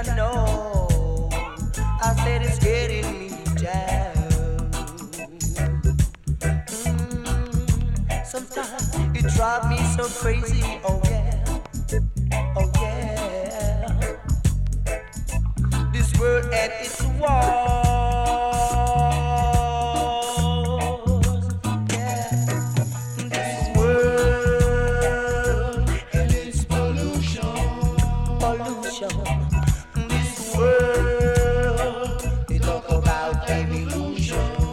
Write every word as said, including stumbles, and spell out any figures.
I know. I said it's getting me down. Mm, sometimes it drives me so crazy. Oh yeah, oh yeah. This world and its walls. Yeah, this world and its pollution, pollution. This world, they talk about evolution.